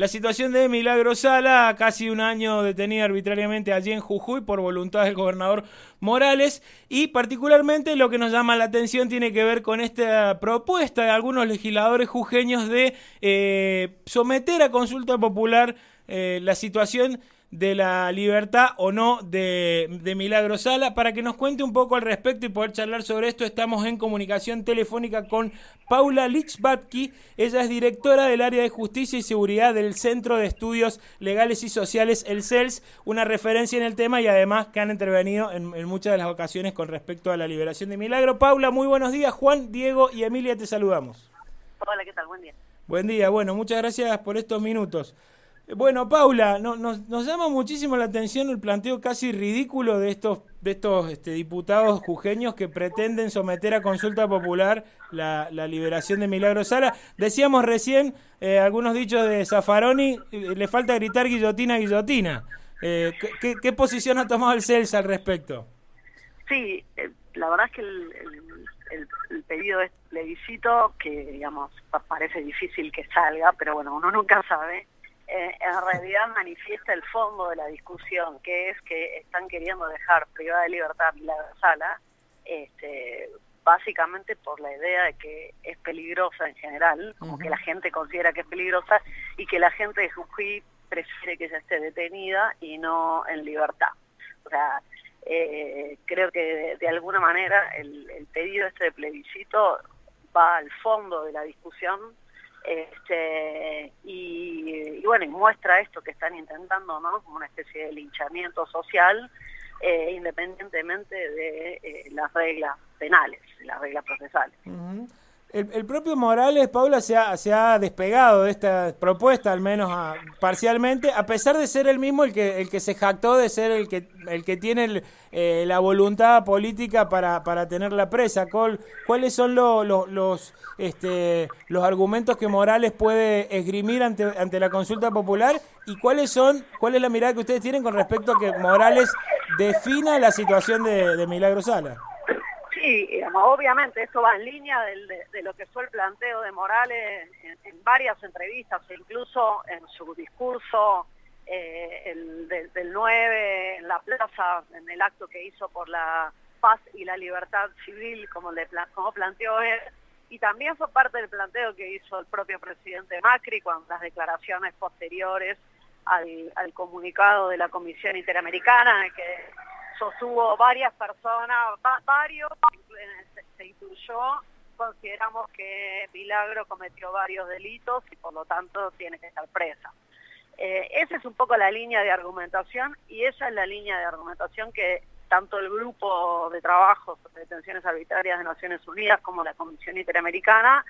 la situación de Milagro Sala, casi un año detenida arbitrariamente allí en Jujuy por voluntad del gobernador Morales, y particularmente lo que nos llama la atención tiene que ver con esta propuesta de algunos legisladores jujeños de someter a consulta popular la situación de la libertad o no de Milagro Sala. Para que nos cuente un poco al respecto y poder charlar sobre esto, estamos en comunicación telefónica con Paula Lichbatsky. Ella es directora del área de Justicia y Seguridad del Centro de Estudios Legales y Sociales, el CELS, una referencia en el tema y además que han intervenido en muchas de las ocasiones con respecto a la liberación de Milagro. Paula, muy buenos días. Juan, Diego y Emilia, te saludamos. Hola, ¿qué tal? Buen día. Buen día. Bueno, muchas gracias por estos minutos. Bueno, Paula, nos llama muchísimo la atención el planteo casi ridículo de estos diputados jujeños que pretenden someter a consulta popular la liberación de Milagro Sala. Decíamos recién, algunos dichos de Zaffaroni, le falta gritar guillotina, guillotina. ¿Qué posición ha tomado el CELS al respecto? Sí, la verdad es que el pedido de plebiscito, que digamos parece difícil que salga, pero bueno, uno nunca sabe, en realidad manifiesta el fondo de la discusión, que es que están queriendo dejar privada de libertad a Milagro Sala, básicamente por la idea de que es peligrosa en general, como que la gente considera que es peligrosa y que la gente de Jujuy prefiere que ella esté detenida y no en libertad. O sea, creo que de alguna manera el pedido de plebiscito va al fondo de la discusión, y bueno, y muestra esto que están intentando, ¿no? Como una especie de linchamiento social, independientemente de las reglas penales, las reglas procesales. El propio Morales, Paula, se ha despegado de esta propuesta, al menos parcialmente, a pesar de ser él mismo el que se jactó de ser el que tiene la voluntad política para tenerla presa. ¿Cuáles son los argumentos que Morales puede esgrimir ante la consulta popular? ¿Y cuál es la mirada que ustedes tienen con respecto a que Morales defina la situación de Milagro Sala? Sí, digamos, obviamente esto va en línea de lo que fue el planteo de Morales en varias entrevistas, e incluso en su discurso del 9 en la plaza, en el acto que hizo por la paz y la libertad civil, como planteó él, y también fue parte del planteo que hizo el propio presidente Macri con las declaraciones posteriores al comunicado de la Comisión Interamericana, que sostuvo varias personas, se incluyó, consideramos que Milagro cometió varios delitos y por lo tanto tiene que estar presa. Esa es un poco la línea de argumentación y esa es la línea de argumentación que tanto el Grupo de Trabajo sobre Detenciones Arbitrarias de Naciones Unidas como la Comisión Interamericana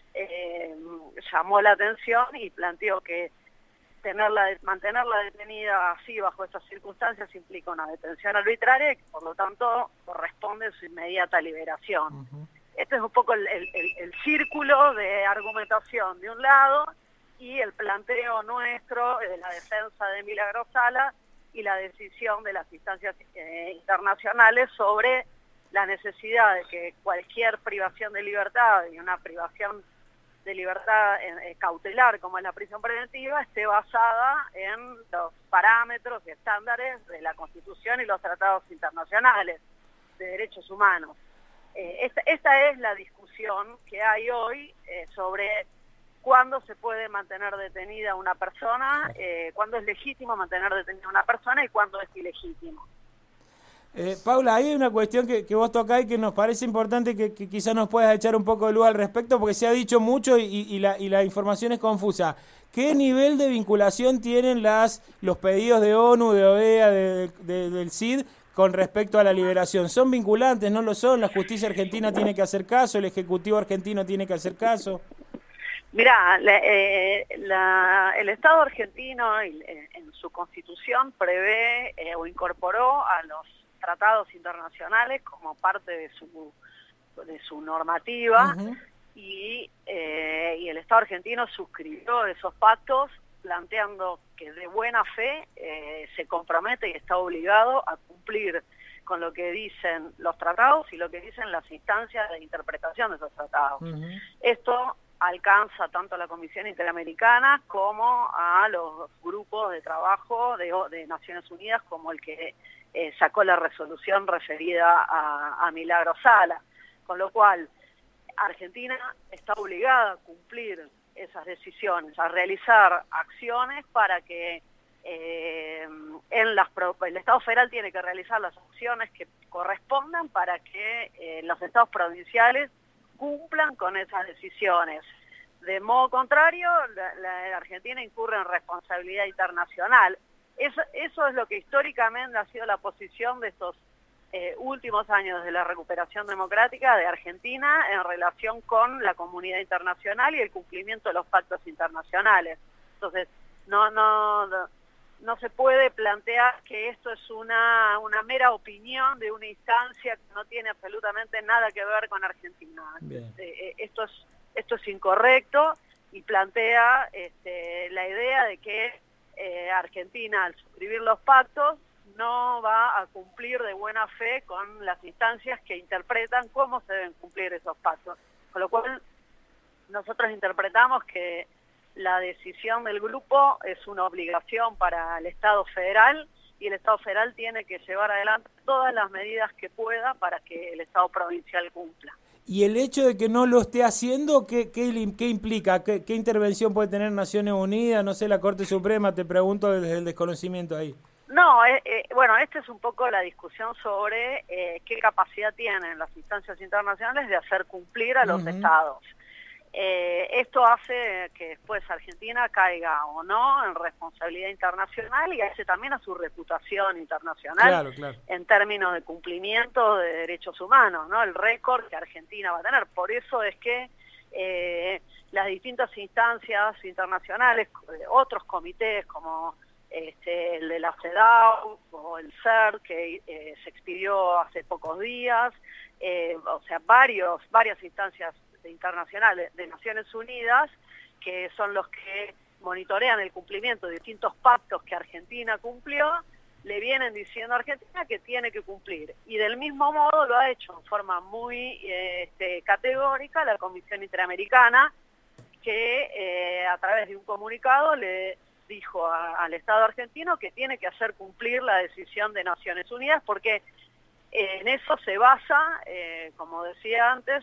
llamó la atención y planteó que mantenerla detenida así bajo estas circunstancias implica una detención arbitraria y que por lo tanto corresponde su inmediata liberación. Este es un poco el círculo de argumentación de un lado y el planteo nuestro de la defensa de Milagro Sala y la decisión de las instancias internacionales sobre la necesidad de que cualquier privación de libertad y una privación de libertad cautelar, como es la prisión preventiva, esté basada en los parámetros y estándares de la Constitución y los tratados internacionales de derechos humanos. Esta es la discusión que hay hoy sobre cuándo se puede mantener detenida una persona, cuándo es legítimo mantener detenida una persona y cuándo es ilegítimo. Paula, hay una cuestión que vos tocás y que nos parece importante que quizás nos puedas echar un poco de luz al respecto, porque se ha dicho mucho y la información es confusa. ¿Qué nivel de vinculación tienen los pedidos de ONU, de OEA, del CID con respecto a la liberación? ¿Son vinculantes? ¿No lo son? ¿La justicia argentina tiene que hacer caso? ¿El Ejecutivo argentino tiene que hacer caso? Mirá, el Estado argentino en su Constitución prevé o incorporó a los tratados internacionales como parte de su normativa, y el Estado argentino suscribió esos pactos planteando que de buena fe se compromete y está obligado a cumplir con lo que dicen los tratados y lo que dicen las instancias de interpretación de esos tratados. Esto alcanza tanto a la Comisión Interamericana como a los grupos de trabajo de Naciones Unidas, como el que sacó la resolución referida a Milagro Sala. Con lo cual, Argentina está obligada a cumplir esas decisiones, a realizar acciones para que el Estado federal tiene que realizar las acciones que correspondan para que los estados provinciales cumplan con esas decisiones. De modo contrario, la Argentina incurre en responsabilidad internacional. Eso es lo que históricamente ha sido la posición de estos últimos años de la recuperación democrática de Argentina en relación con la comunidad internacional y el cumplimiento de los pactos internacionales. Entonces, no se puede plantear que esto es una mera opinión de una instancia que no tiene absolutamente nada que ver con Argentina. Esto es incorrecto y plantea la idea de que Argentina, al suscribir los pactos, no va a cumplir de buena fe con las instancias que interpretan cómo se deben cumplir esos pactos. Con lo cual, nosotros interpretamos que la decisión del grupo es una obligación para el Estado federal y el Estado federal tiene que llevar adelante todas las medidas que pueda para que el Estado provincial cumpla. ¿Y el hecho de que no lo esté haciendo, qué implica? ¿Qué intervención puede tener Naciones Unidas? No sé, la Corte Suprema, te pregunto desde el desconocimiento ahí. No, bueno, esta es un poco la discusión sobre qué capacidad tienen las instancias internacionales de hacer cumplir a los estados. Esto hace que después Argentina caiga o no en responsabilidad internacional y hace también a su reputación internacional en términos de cumplimiento de derechos humanos, ¿no? El récord que Argentina va a tener. Por eso es que las distintas instancias internacionales, otros comités como el de la CEDAW o el CERT que se expidió hace pocos días, o sea, varias instancias internacionales de Naciones Unidas, que son los que monitorean el cumplimiento de distintos pactos que Argentina cumplió, le vienen diciendo a Argentina que tiene que cumplir. Y del mismo modo lo ha hecho en forma muy categórica la Comisión Interamericana, que a través de un comunicado le dijo al Estado argentino que tiene que hacer cumplir la decisión de Naciones Unidas, porque en eso se basa, como decía antes,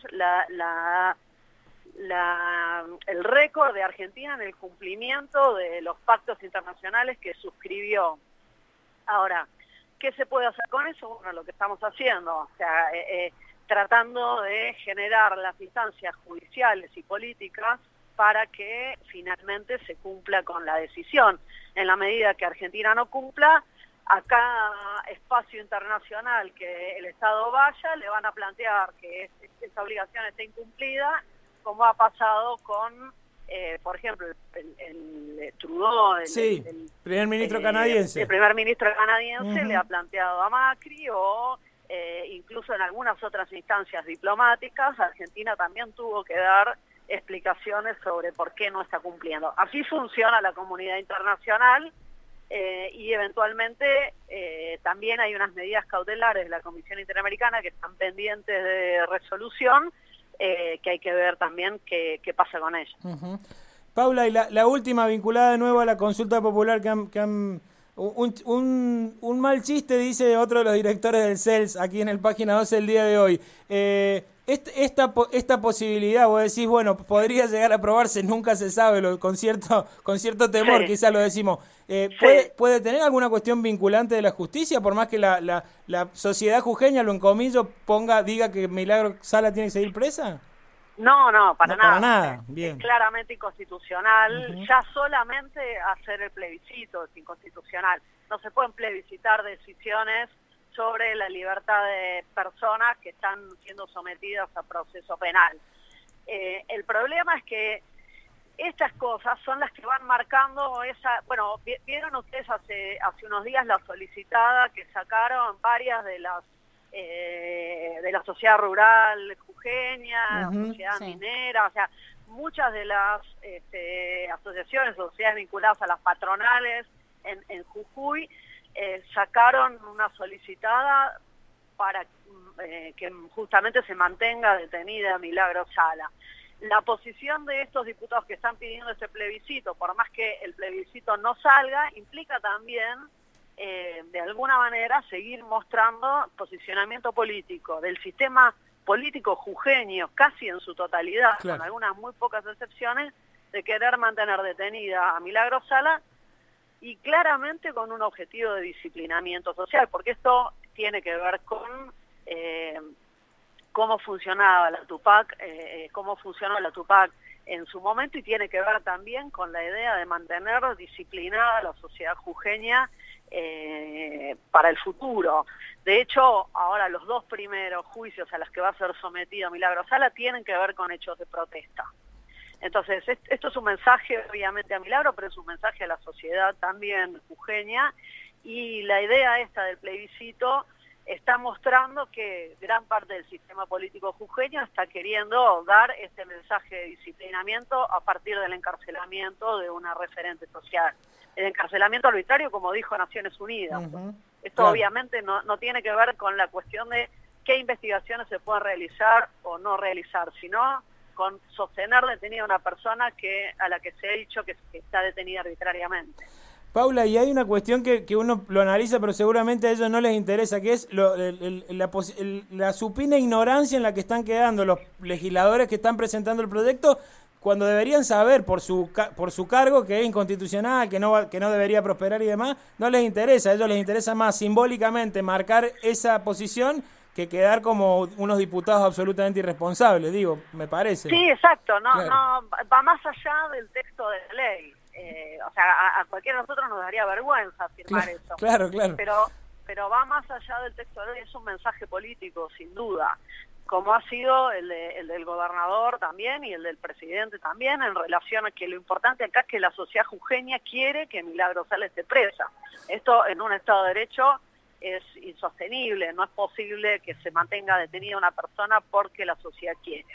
el récord de Argentina en el cumplimiento de los pactos internacionales que suscribió. Ahora, ¿qué se puede hacer con eso? Bueno, lo que estamos haciendo, o sea, tratando de generar las instancias judiciales y políticas para que finalmente se cumpla con la decisión. En la medida que Argentina no cumpla, a cada espacio internacional que el Estado vaya, le van a plantear que esa obligación está incumplida, como ha pasado con, por ejemplo, el Trudeau, el primer ministro canadiense. El primer ministro canadiense le ha planteado a Macri, o incluso en algunas otras instancias diplomáticas, Argentina también tuvo que dar explicaciones sobre por qué no está cumpliendo. Así funciona la comunidad internacional. Y eventualmente también hay unas medidas cautelares de la Comisión Interamericana que están pendientes de resolución, que hay que ver también qué pasa con ellas. Paula, y la última, vinculada de nuevo a la consulta popular que han un mal chiste, dice otro de los directores del CELS aquí en el Página 12 el día de hoy. Esta posibilidad, vos decís, bueno, podría llegar a aprobarse, nunca se sabe, con cierto temor, quizás lo decimos. ¿Puede tener alguna cuestión vinculante de la justicia, por más que la sociedad jujeña, lo encomillo, diga que Milagro Sala tiene que seguir presa? No, para nada. Para nada. Bien. Es claramente inconstitucional. Ya solamente hacer el plebiscito es inconstitucional. No se pueden plebiscitar decisiones sobre la libertad de personas que están siendo sometidas a proceso penal. El problema es que estas cosas son las que van marcando bueno, vieron ustedes hace unos días la solicitada que sacaron varias de la sociedad rural jujeña, sociedad minera, o sea, muchas de las asociaciones, sociedades vinculadas a las patronales en Jujuy, sacaron una solicitada para que justamente se mantenga detenida Milagro Sala. la posición de estos diputados que están pidiendo este plebiscito, por más que el plebiscito no salga, implica también, de alguna manera, seguir mostrando posicionamiento político del sistema político jujeño, casi en su totalidad, claro, con algunas muy pocas excepciones, de querer mantener detenida a Milagro Sala, y claramente con un objetivo de disciplinamiento social, porque esto tiene que ver con cómo funcionaba la Tupac, cómo funcionó la Tupac en su momento, y tiene que ver también con la idea de mantener disciplinada a la sociedad jujeña para el futuro. De hecho, ahora los 2 primeros juicios a los que va a ser sometido Milagro Sala tienen que ver con hechos de protesta. Entonces, esto es un mensaje obviamente a Milagro, pero es un mensaje a la sociedad también jujeña, y la idea esta del plebiscito está mostrando que gran parte del sistema político jujeño está queriendo dar este mensaje de disciplinamiento a partir del encarcelamiento de una referente social. El encarcelamiento arbitrario, como dijo Naciones Unidas. Esto claro, obviamente no tiene que ver con la cuestión de qué investigaciones se pueden realizar o no realizar, sino con sostener detenida a una persona a la que se ha dicho que está detenida arbitrariamente. Paula, y hay una cuestión que uno lo analiza, pero seguramente a ellos no les interesa, que es la supina ignorancia en la que están quedando los legisladores que están presentando el proyecto, cuando deberían saber por su cargo que es inconstitucional, que no debería prosperar y demás. No les interesa, a ellos les interesa más simbólicamente marcar esa posición que quedar como unos diputados absolutamente irresponsables, digo, me parece. Sí, exacto, claro, no va más allá del texto de la ley. O sea, a cualquiera de nosotros nos daría vergüenza afirmar eso. Claro. Pero va más allá del texto de la ley, es un mensaje político, sin duda, como ha sido el del gobernador también y el del presidente también, en relación a que lo importante acá es que la sociedad jujeña quiere que Milagro Sala esté presa. Esto en un Estado de Derecho es insostenible, no es posible que se mantenga detenida una persona porque la sociedad quiere.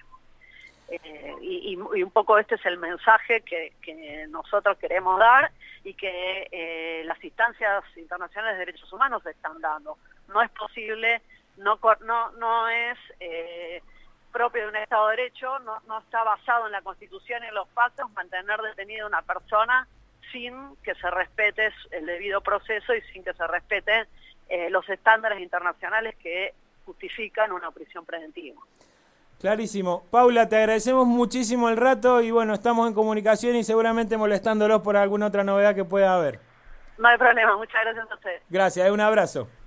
Y un poco este es el mensaje que nosotros queremos dar y que las instancias internacionales de derechos humanos están dando. No es posible, no es propio de un Estado de Derecho, no está basado en la Constitución y en los pactos mantener detenida una persona sin que se respete el debido proceso y sin que se respeten los estándares internacionales que justifican una prisión preventiva. Clarísimo. Paula, te agradecemos muchísimo el rato y bueno, estamos en comunicación y seguramente molestándolos por alguna otra novedad que pueda haber. No hay problema, muchas gracias a ustedes. Gracias, un abrazo.